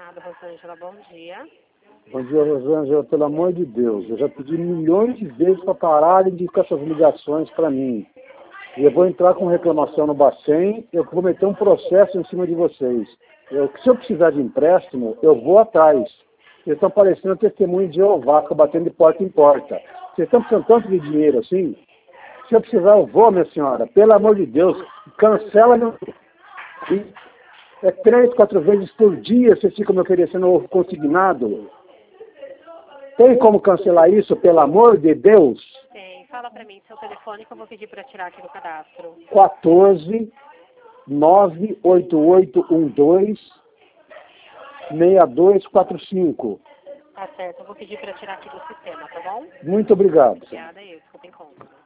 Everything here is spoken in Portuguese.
Amado Rosângela, bom dia. Bom dia, Rosângela. Pelo amor de Deus, eu já pedi milhões de vezes para pararem de ficar essas ligações para mim. E eu vou entrar com reclamação no Bacen, eu vou meter um processo em cima de vocês. Se eu precisar de empréstimo, eu vou atrás. Vocês estão parecendo testemunho de Jeová, fica batendo de porta em porta. Vocês estão precisando tanto de dinheiro assim? Se eu precisar, eu vou, minha senhora. Pelo amor de Deus, cancela meu... É 3, 4 vezes por dia vocês ficam me oferecendo o consignado. Tem como cancelar isso, pelo amor de Deus? Tem. Fala para mim seu telefone que eu vou pedir para tirar aqui do cadastro. 14 98812 6245. Tá certo, eu vou pedir para tirar aqui do sistema, tá bom? Muito obrigado. Obrigada, eu. Desculpa, encontro.